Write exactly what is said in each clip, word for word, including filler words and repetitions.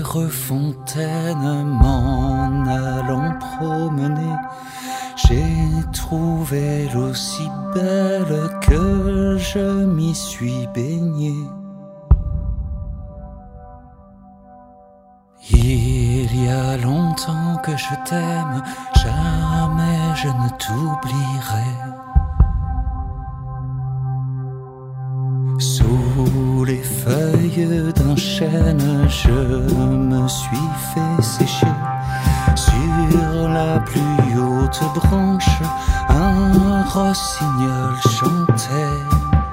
chère fontaine, m'en allant promener, j'ai trouvé l'eau si belle que je m'y suis baigné. Il y a longtemps que je t'aime, jamais je ne t'oublierai. Sous les feuilles d'un chêne, je me suis fait sécher. Sur la plus haute branche, un rossignol chantait.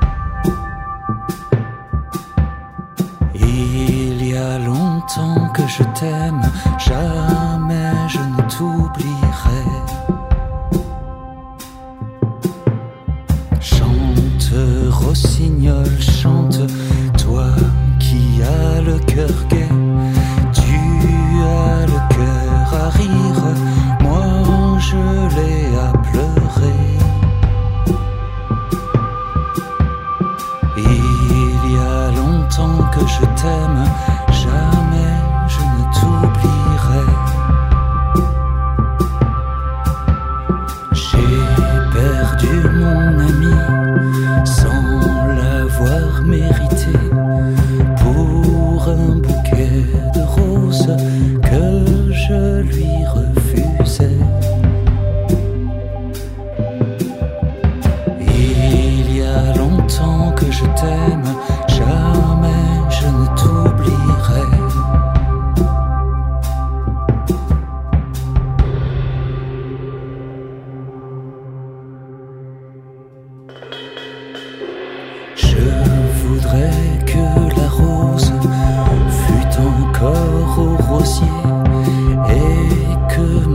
Il y a longtemps que je t'aime, jamais je ne t'oublierai. Chante, rossignol, chante, toi qui as le cœur gai. Tu as le cœur à rire, moi je l'ai à pleurer. Il y a longtemps que je t'aime, jamais je ne t'oublierai. J'ai perdu mon ami sans l'avoir mérité, pour un bouquet de roses que je lui refusais. Il y a longtemps que je t'aime, jamais je ne t'oublierai. Je voudrais que la rose fût encore au rosier et que